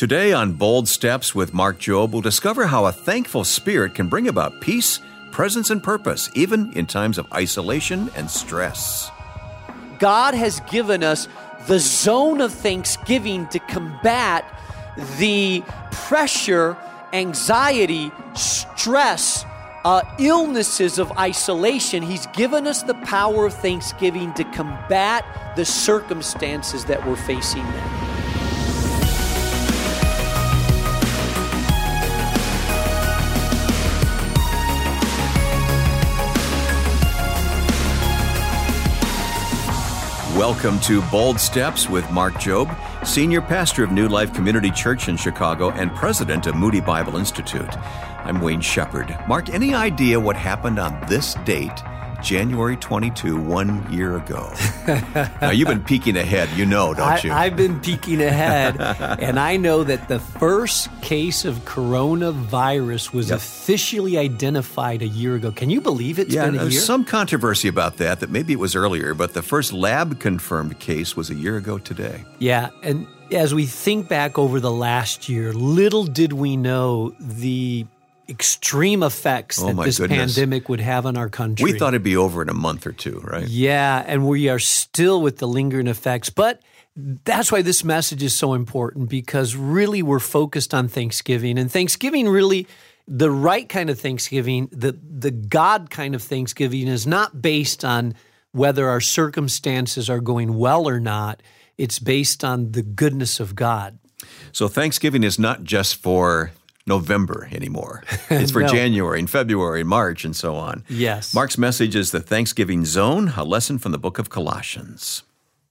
Today on Bold Steps with Mark Jobe, we'll discover how a thankful spirit can bring about peace, presence, and purpose, even in times of isolation and stress. God has given us the zone of thanksgiving to combat the pressure, anxiety, stress, illnesses of isolation. He's given us the power of thanksgiving to combat the circumstances that we're facing now. Welcome to Bold Steps with Mark Jobe, Senior Pastor of New Life Community Church in Chicago and President of Moody Bible Institute. I'm Wayne Shepherd. Mark, any idea what happened on this date, January 22, 1 year ago? Now, you've been peeking ahead, don't you? I've been peeking ahead, and I know that the first case of coronavirus was officially identified a year ago. Can you believe it's been a year? There's some controversy about that maybe it was earlier, but the first lab-confirmed case was a year ago today. Yeah, and as we think back over the last year, little did we know the extreme effects that this pandemic would have on our country. We thought it'd be over in a month or two, right? Yeah, and we are still with the lingering effects. But that's why this message is so important, because really we're focused on Thanksgiving. And Thanksgiving really, the right kind of Thanksgiving, the God kind of Thanksgiving is not based on whether our circumstances are going well or not. It's based on the goodness of God. So Thanksgiving is not just for November anymore. It's for January and February and March and so on. Yes. Mark's message is the Thanksgiving Zone, a lesson from the book of Colossians.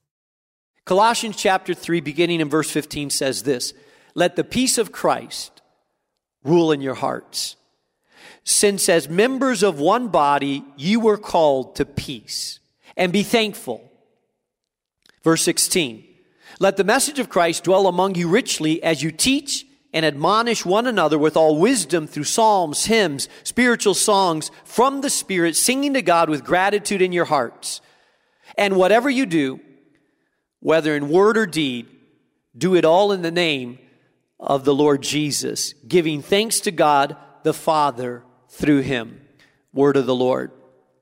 Colossians chapter 3, beginning in verse 15 says this: "Let the peace of Christ rule in your hearts, since as members of one body you were called to peace, and be thankful." Verse 16, "Let the message of Christ dwell among you richly as you teach and admonish one another with all wisdom through psalms, hymns, spiritual songs from the Spirit, singing to God with gratitude in your hearts. And whatever you do, whether in word or deed, do it all in the name of the Lord Jesus, giving thanks to God the Father through him." Word of the Lord.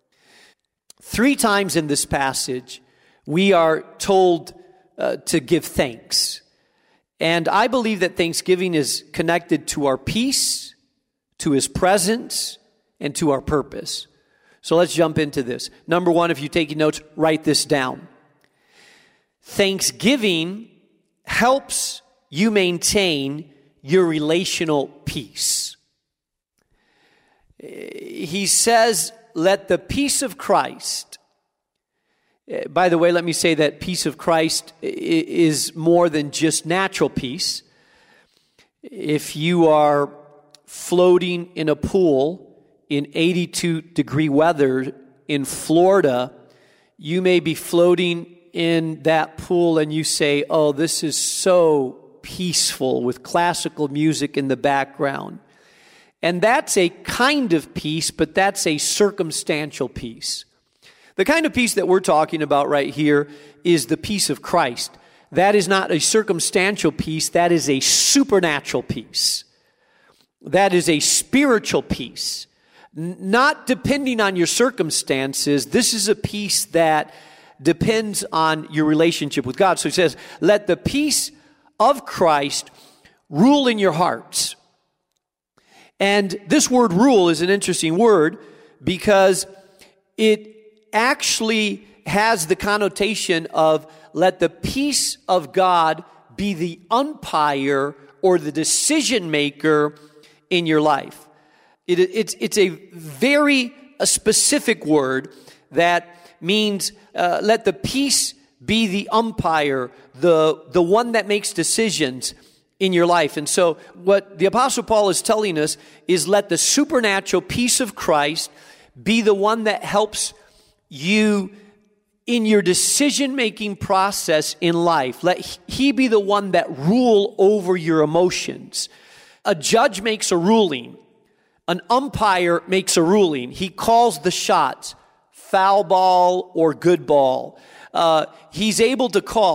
3 times in this passage, we are told to give thanks. And I believe that Thanksgiving is connected to our peace, to his presence, and to our purpose. So let's jump into this. Number 1, if you're taking notes, write this down. Thanksgiving helps you maintain your relational peace. He says, let the peace of Christ. By the way, let me say that peace of Christ is more than just natural peace. If you are floating in a pool in 82-degree weather in Florida, you may be floating in that pool and you say, "Oh, this is so peaceful," with classical music in the background. And that's a kind of peace, but that's a circumstantial peace. The kind of peace that we're talking about right here is the peace of Christ. That is not a circumstantial peace. That is a supernatural peace. That is a spiritual peace. Not depending on your circumstances. This is a peace that depends on your relationship with God. So he says, let the peace of Christ rule in your hearts. And this word rule is an interesting word because it actually has the connotation of let the peace of God be the umpire or the decision maker in your life. It's a very specific word that means let the peace be the umpire, the one that makes decisions in your life. And so what the Apostle Paul is telling us is let the supernatural peace of Christ be the one that helps you in your decision-making process in life. Let he be the one that rule over your emotions. A judge makes a ruling. An umpire makes a ruling. He calls the shots, foul ball or good ball. He's able to call.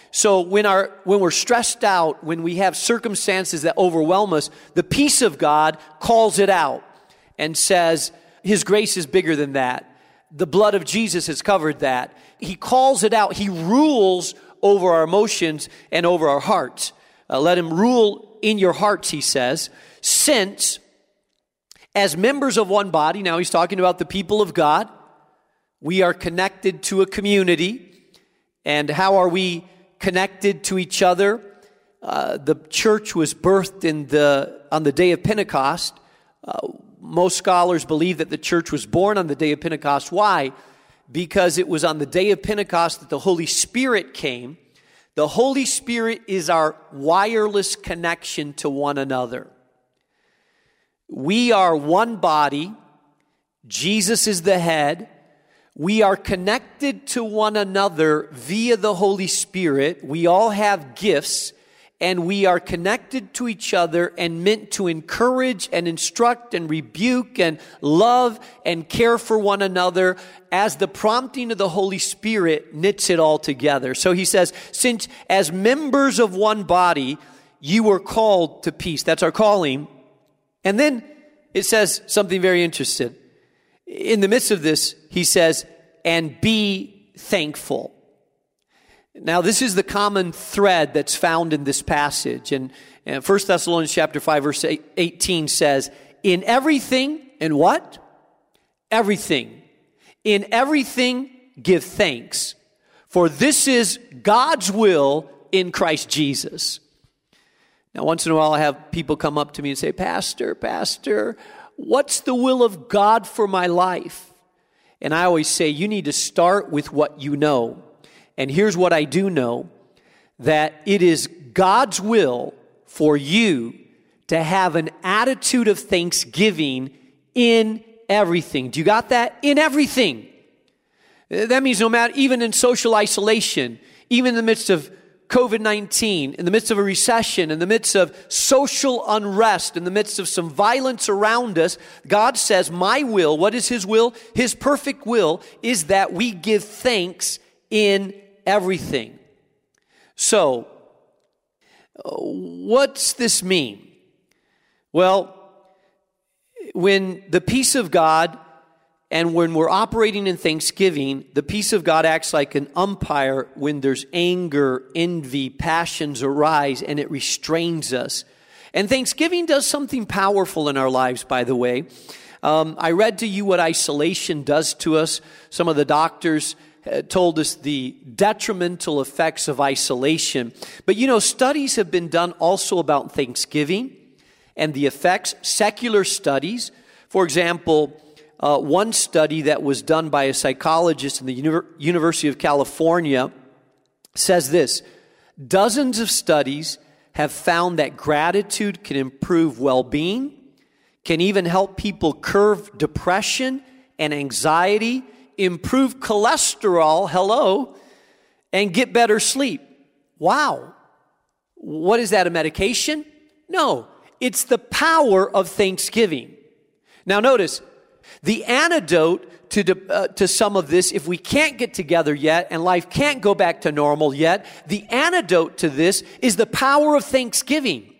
So when we're stressed out, when we have circumstances that overwhelm us, the peace of God calls it out and says, His grace is bigger than that. The blood of Jesus has covered that. He calls it out. He rules over our emotions and over our hearts. Let Him rule in your hearts, He says, since as members of one body, now He's talking about the people of God, we are connected to a community. And how are we connected to each other? The church was birthed on the day of Pentecost. Most scholars believe that the church was born on the day of Pentecost. Why? Because it was on the day of Pentecost that the Holy Spirit came. The Holy Spirit is our wireless connection to one another. We are one body. Jesus is the head. We are connected to one another via the Holy Spirit. We all have gifts, and we are connected to each other and meant to encourage and instruct and rebuke and love and care for one another as the prompting of the Holy Spirit knits it all together. So he says, since as members of one body, you were called to peace. That's our calling. And then it says something very interesting. In the midst of this, he says, and be thankful. Now, this is the common thread that's found in this passage. And 1 Thessalonians chapter 5, verse 18 says, in everything, in what? Everything. In everything, give thanks. For this is God's will in Christ Jesus. Now, once in a while, I have people come up to me and say, Pastor, what's the will of God for my life? And I always say, you need to start with what you know. And here's what I do know, that it is God's will for you to have an attitude of thanksgiving in everything. Do you got that? In everything. That means no matter, even in social isolation, even in the midst of COVID-19, in the midst of a recession, in the midst of social unrest, in the midst of some violence around us, God says, my will, what is His will? His perfect will is that we give thanks in everything. So, what's this mean? Well, when the peace of God and when we're operating in thanksgiving, the peace of God acts like an umpire when there's anger, envy, passions arise, and it restrains us. And thanksgiving does something powerful in our lives, by the way. I read to you what isolation does to us. Some of the doctors told us the detrimental effects of isolation. But studies have been done also about thanksgiving and the effects, secular studies. For example, one study that was done by a psychologist in the University of California says this: dozens of studies have found that gratitude can improve well-being, can even help people curb depression and anxiety, improve cholesterol, and get better sleep. Wow. What is that, a medication? No, it's the power of thanksgiving. Now notice, the antidote to some of this, if we can't get together yet and life can't go back to normal yet, the antidote to this is the power of thanksgiving.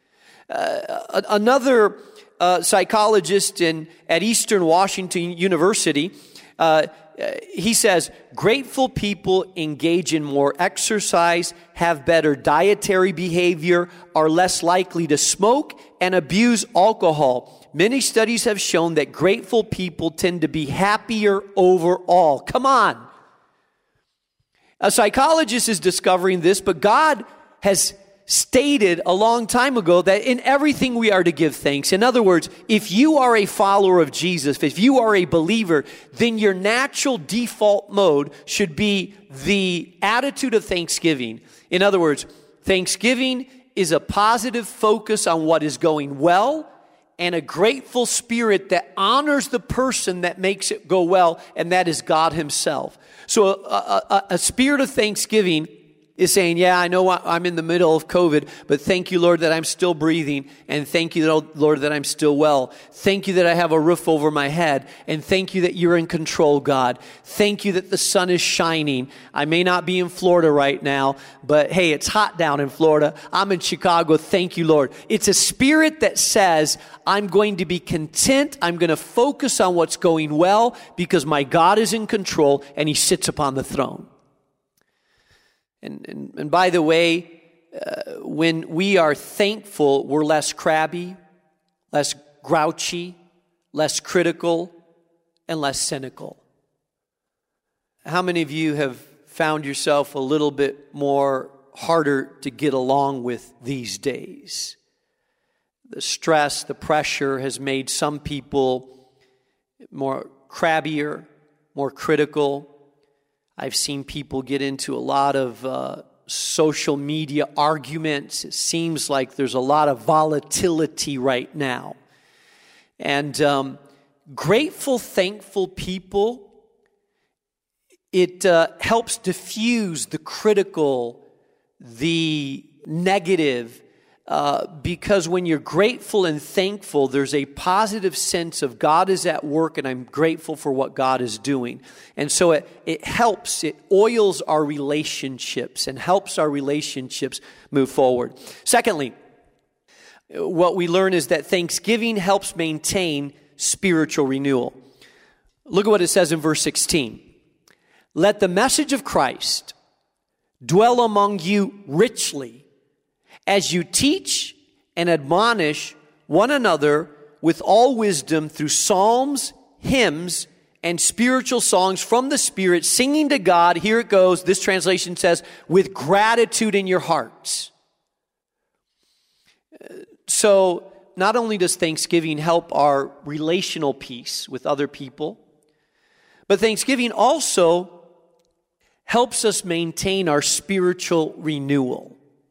Another psychologist at Eastern Washington University, he says, grateful people engage in more exercise, have better dietary behavior, are less likely to smoke and abuse alcohol. Many studies have shown that grateful people tend to be happier overall. Come on. A psychologist is discovering this, but God has stated a long time ago that in everything we are to give thanks. In other words, if you are a follower of Jesus, if you are a believer, then your natural default mode should be the attitude of thanksgiving. In other words, thanksgiving is a positive focus on what is going well and a grateful spirit that honors the person that makes it go well, and that is God Himself. So a spirit of thanksgiving is saying, yeah, I know I'm in the middle of COVID, but thank you, Lord, that I'm still breathing, and thank you, Lord, that I'm still well. Thank you that I have a roof over my head, and thank you that you're in control, God. Thank you that the sun is shining. I may not be in Florida right now, but hey, it's hot down in Florida. I'm in Chicago. Thank you, Lord. It's a spirit that says, I'm going to be content. I'm going to focus on what's going well because my God is in control and he sits upon the throne. And by the way, when we are thankful, we're less crabby, less grouchy, less critical, and less cynical. How many of you have found yourself a little bit more harder to get along with these days? The stress, the pressure has made some people more crabbier, more critical. I've seen people get into a lot of social media arguments. It seems like there's a lot of volatility right now. And grateful, thankful people, it helps diffuse the critical, the negative, because when you're grateful and thankful, there's a positive sense of God is at work and I'm grateful for what God is doing. And so it helps, it oils our relationships and helps our relationships move forward. Secondly, what we learn is that thanksgiving helps maintain spiritual renewal. Look at what it says in verse 16. Let the message of Christ dwell among you richly, as you teach and admonish one another with all wisdom through psalms, hymns, and spiritual songs from the Spirit, singing to God, here it goes, this translation says, with gratitude in your hearts. So, not only does Thanksgiving help our relational peace with other people, but Thanksgiving also helps us maintain our spiritual renewal.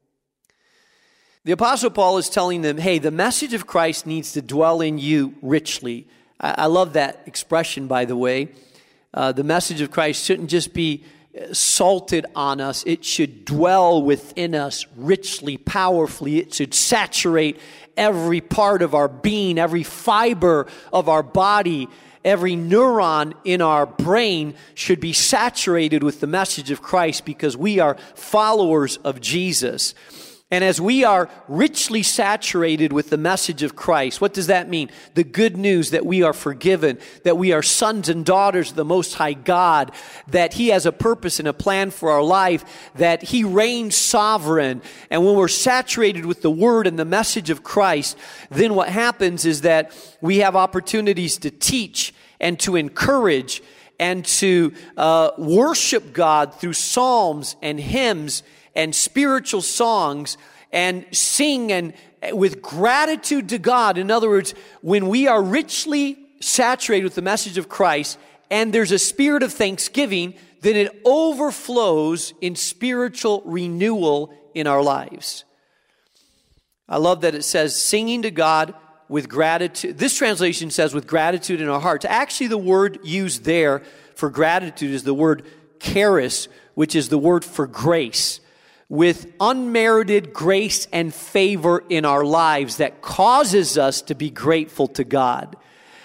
The Apostle Paul is telling them, hey, the message of Christ needs to dwell in you richly. I love that expression, by the way. The message of Christ shouldn't just be salted on us. It should dwell within us richly, powerfully. It should saturate every part of our being, every fiber of our body. Every neuron in our brain should be saturated with the message of Christ because we are followers of Jesus. And as we are richly saturated with the message of Christ, what does that mean? The good news that we are forgiven, that we are sons and daughters of the Most High God, that He has a purpose and a plan for our life, that He reigns sovereign. And when we're saturated with the Word and the message of Christ, then what happens is that we have opportunities to teach and to encourage and to worship God through psalms and hymns and spiritual songs, and sing and with gratitude to God. In other words, when we are richly saturated with the message of Christ and there's a spirit of thanksgiving, then it overflows in spiritual renewal in our lives. I love that it says singing to God with gratitude. This translation says with gratitude in our hearts. Actually, the word used there for gratitude is the word charis, which is the word for grace. With unmerited grace and favor in our lives that causes us to be grateful to God.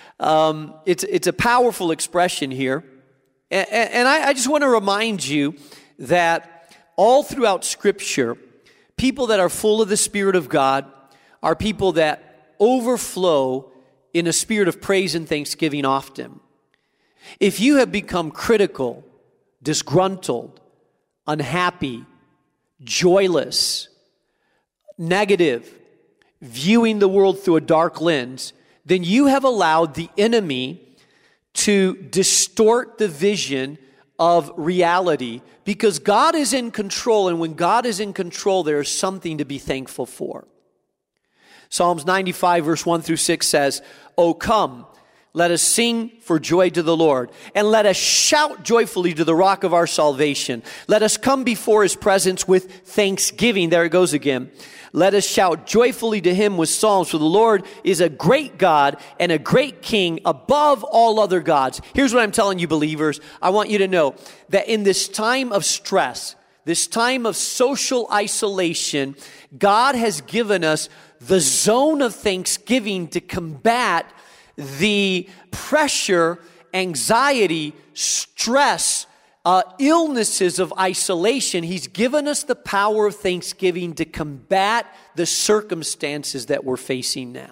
It's a powerful expression here. And I just want to remind you that all throughout Scripture, people that are full of the Spirit of God are people that overflow in a spirit of praise and thanksgiving often. If you have become critical, disgruntled, unhappy, joyless, negative, viewing the world through a dark lens, then you have allowed the enemy to distort the vision of reality because God is in control, and when God is in control, there is something to be thankful for. Psalms 95 verse 1 through 6 says, "O come, let us sing for joy to the Lord, and let us shout joyfully to the rock of our salvation. Let us come before His presence with thanksgiving." There it goes again. "Let us shout joyfully to Him with psalms, for the Lord is a great God and a great King above all other gods." Here's what I'm telling you, believers. I want you to know that in this time of stress, this time of social isolation, God has given us the zone of thanksgiving to combat the pressure, anxiety, stress, illnesses of isolation. He's given us the power of thanksgiving to combat the circumstances that we're facing now.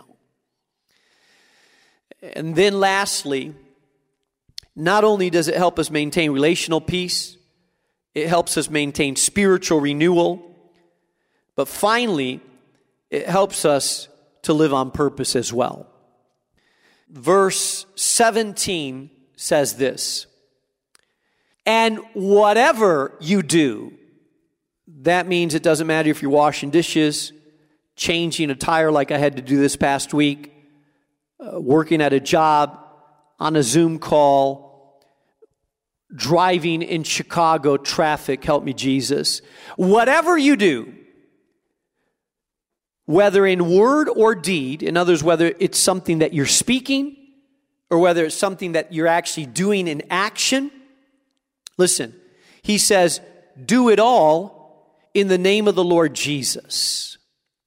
And then lastly, not only does it help us maintain relational peace, it helps us maintain spiritual renewal, but finally, it helps us to live on purpose as well. Verse 17 says this, and whatever you do, that means it doesn't matter if you're washing dishes, changing a tire like I had to do this past week, working at a job, on a Zoom call, driving in Chicago traffic, help me Jesus. Whatever you do, whether in word or deed, in other words, whether it's something that you're speaking or whether it's something that you're actually doing in action, listen, he says, do it all in the name of the Lord Jesus.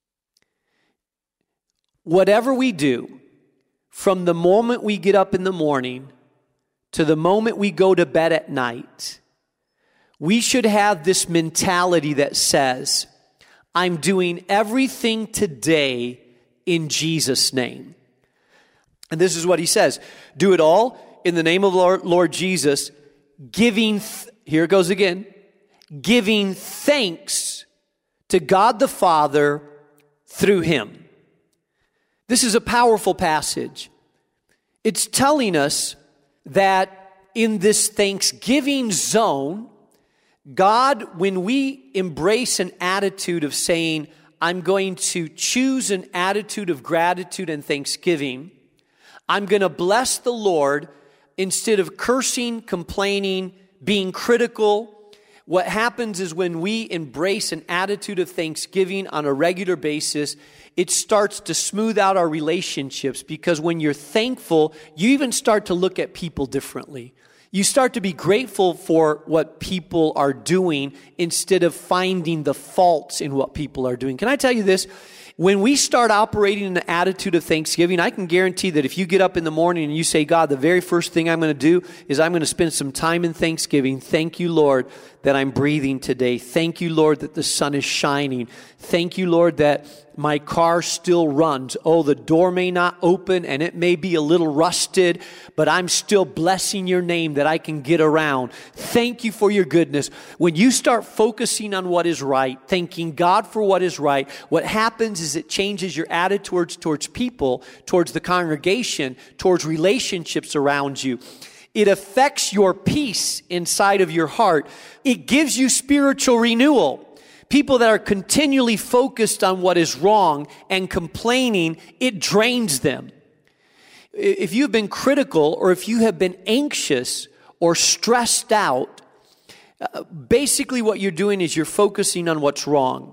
Whatever we do, from the moment we get up in the morning to the moment we go to bed at night, we should have this mentality that says, I'm doing everything today in Jesus' name. And this is what he says, do it all in the name of Lord Jesus, here it goes again, giving thanks to God the Father through him. This is a powerful passage. It's telling us that in this Thanksgiving zone, God, when we embrace an attitude of saying, I'm going to choose an attitude of gratitude and thanksgiving, I'm going to bless the Lord instead of cursing, complaining, being critical. What happens is when we embrace an attitude of thanksgiving on a regular basis, it starts to smooth out our relationships, because when you're thankful, you even start to look at people differently. You start to be grateful for what people are doing instead of finding the faults in what people are doing. Can I tell you this? When we start operating in an attitude of thanksgiving, I can guarantee that if you get up in the morning and you say, God, the very first thing I'm going to do is I'm going to spend some time in thanksgiving. Thank you, Lord, that I'm breathing today. Thank you, Lord, that the sun is shining. Thank you, Lord, that my car still runs. Oh, the door may not open and it may be a little rusted, but I'm still blessing your name that I can get around. Thank you for your goodness. When you start focusing on what is right, thanking God for what is right, what happens is it changes your attitude towards people, towards the congregation, towards relationships around you. It affects your peace inside of your heart. It gives you spiritual renewal. People that are continually focused on what is wrong and complaining, it drains them. If you've been critical or if you have been anxious or stressed out, basically what you're doing is you're focusing on what's wrong.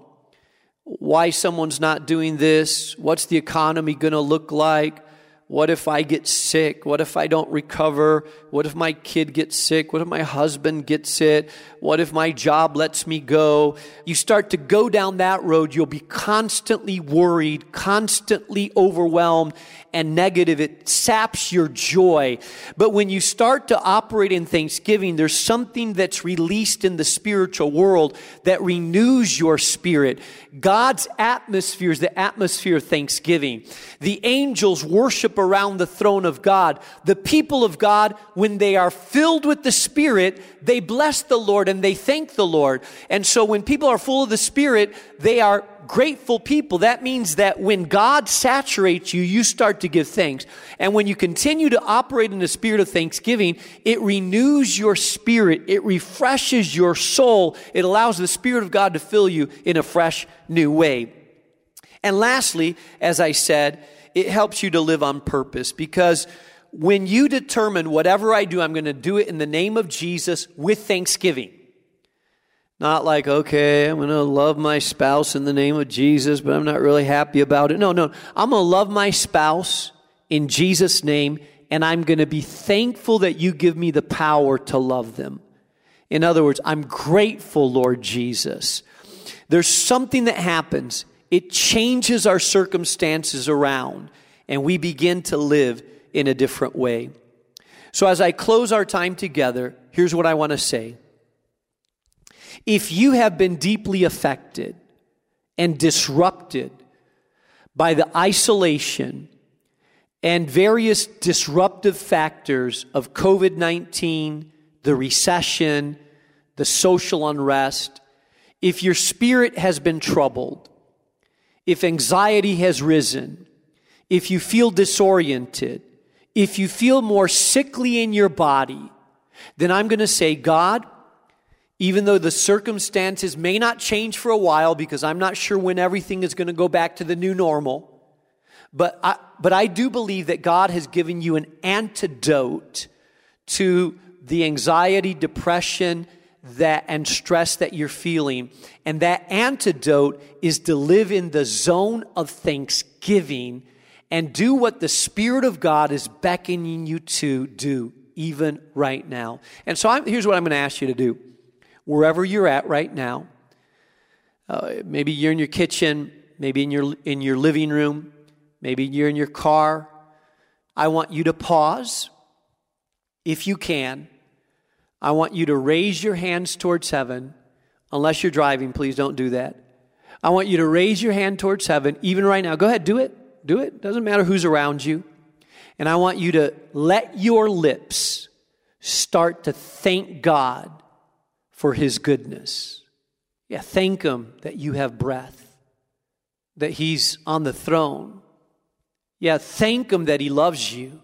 Why someone's not doing this? What's the economy going to look like? What if I get sick? What if I don't recover? What if my kid gets sick? What if my husband gets it? What if my job lets me go? You start to go down that road, you'll be constantly worried, constantly overwhelmed and negative. It saps your joy. But when you start to operate in thanksgiving, there's something that's released in the spiritual world that renews your spirit. God's atmosphere is the atmosphere of thanksgiving. The angels worship around the throne of God. The people of God, when they are filled with the Spirit, they bless the Lord and they thank the Lord. And so when people are full of the Spirit, they are grateful people. That means that when God saturates you, you start to give thanks. And when you continue to operate in the spirit of thanksgiving, it renews your spirit. It refreshes your soul. It allows the Spirit of God to fill you in a fresh, new way. And lastly, as I said, it helps you to live on purpose, because when you determine whatever I do, I'm going to do it in the name of Jesus with thanksgiving. Not like, okay, I'm going to love my spouse in the name of Jesus, but I'm not really happy about it. No. I'm going to love my spouse in Jesus' name, and I'm going to be thankful that you give me the power to love them. In other words, I'm grateful, Lord Jesus. There's something that happens. It changes our circumstances around, and we begin to live in a different way. So as I close our time together, here's what I want to say. If you have been deeply affected and disrupted by the isolation and various disruptive factors of COVID-19, the recession, the social unrest, if your spirit has been troubled, if anxiety has risen, if you feel disoriented, if you feel more sickly in your body, then I'm going to say, God, even though the circumstances may not change for a while, because I'm not sure when everything is going to go back to the new normal, but I do believe that God has given you an antidote to the anxiety, depression, and stress that you're feeling. And that antidote is to live in the zone of thanksgiving and do what the Spirit of God is beckoning you to do, even right now. And so here's what I'm going to ask you to do. Wherever you're at right now, maybe you're in your kitchen, maybe in your living room, maybe you're in your car. I want you to pause, if you can. I want you to raise your hands towards heaven. Unless you're driving, please don't do that. I want you to raise your hand towards heaven, even right now. Go ahead, do it. Do it. Doesn't matter who's around you. And I want you to let your lips start to thank God for His goodness. Yeah, thank Him that you have breath, that He's on the throne. Yeah, thank Him that He loves you.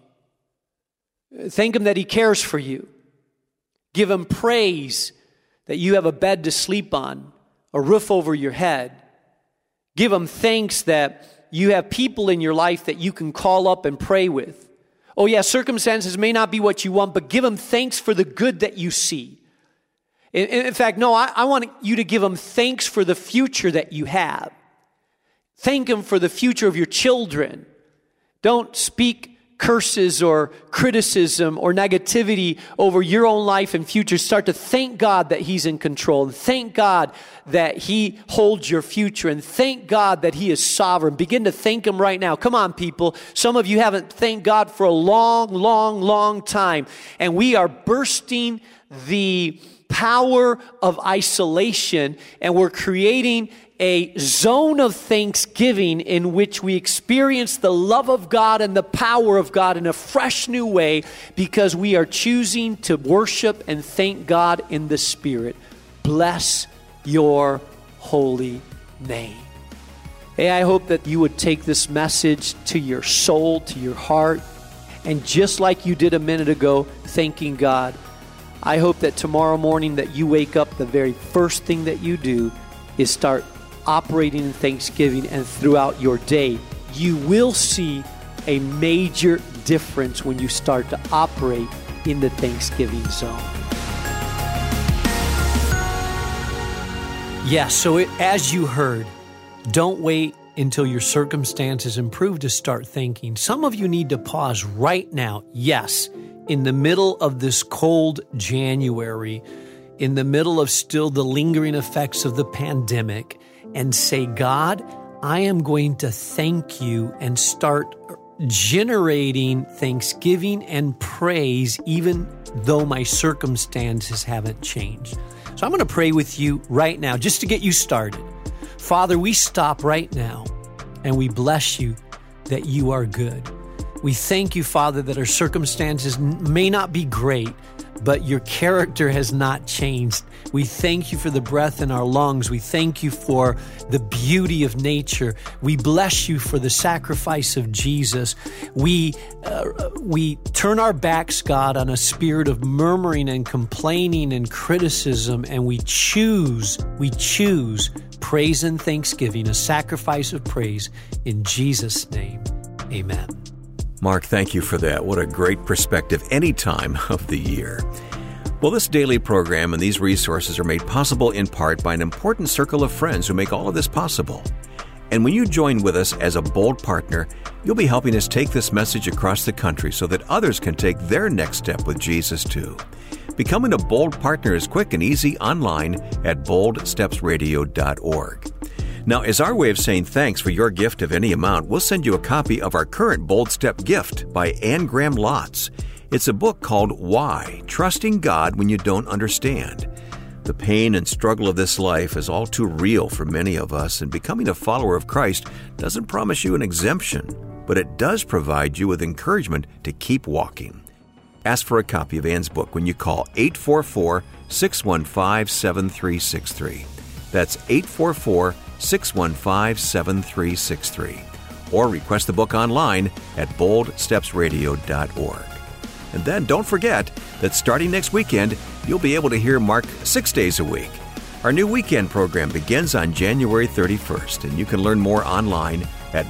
Thank Him that He cares for you. Give Him praise that you have a bed to sleep on, a roof over your head. Give Him thanks that you have people in your life that you can call up and pray with. Oh yeah, circumstances may not be what you want, but give Him thanks for the good that you see. In fact, no, I want you to give Him thanks for the future that you have. Thank Him for the future of your children. Don't speak curses or criticism or negativity over your own life and future. Start to thank God that He's in control. And thank God that He holds your future. And thank God that He is sovereign. Begin to thank Him right now. Come on, people. Some of you haven't thanked God for a long time. And we are bursting the power of isolation, and we're creating a zone of thanksgiving in which we experience the love of God and the power of God in a fresh new way, because we are choosing to worship and thank God in the Spirit. Bless your holy name. Hey, I hope that you would take this message to your soul, to your heart, and just like you did a minute ago, thanking God, I hope that tomorrow morning that you wake up, the very first thing that you do is start operating in thanksgiving, and throughout your day, you will see a major difference when you start to operate in the Thanksgiving zone. Yes, so as you heard, don't wait until your circumstances improve to start thanking. Some of you need to pause right now. Yes, in the middle of this cold January, in the middle of still the lingering effects of the pandemic, and say, God, I am going to thank you, and start generating thanksgiving and praise even though my circumstances haven't changed. So I'm going to pray with you right now just to get you started. Father, we stop right now and we bless you that you are good. We thank you, Father, that our circumstances may not be great, but your character has not changed. We thank you for the breath in our lungs. We thank you for the beauty of nature. We bless you for the sacrifice of Jesus. We turn our backs, God, on a spirit of murmuring and complaining and criticism, and we choose praise and thanksgiving, a sacrifice of praise in Jesus' name. Amen. Mark, thank you for that. What a great perspective any time of the year. Well, this daily program and these resources are made possible in part by an important circle of friends who make all of this possible. And when you join with us as a bold partner, you'll be helping us take this message across the country so that others can take their next step with Jesus too. Becoming a Bold partner is quick and easy online at boldstepsradio.org. Now, as our way of saying thanks for your gift of any amount, we'll send you a copy of our current Bold Step gift by Anne Graham Lotz. It's a book called Why? Trusting God When You Don't Understand. The pain and struggle of this life is all too real for many of us, and becoming a follower of Christ doesn't promise you an exemption, but it does provide you with encouragement to keep walking. Ask for a copy of Anne's book when you call 844-615-7363. That's 844-615-7363. Or request the book online at boldstepsradio.org. And then don't forget that starting next weekend, you'll be able to hear Mark 6 days a week. Our new weekend program begins on January 31st, and you can learn more online at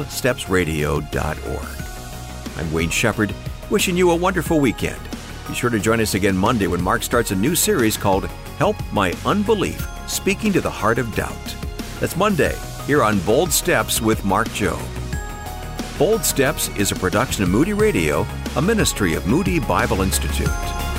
boldstepsradio.org. I'm Wayne Shepherd, wishing you a wonderful weekend. Be sure to join us again Monday when Mark starts a new series called Help My Unbelief, Speaking to the Heart of Doubt. That's Monday, here on Bold Steps with Mark Jobe. Bold Steps is a production of Moody Radio, a ministry of Moody Bible Institute.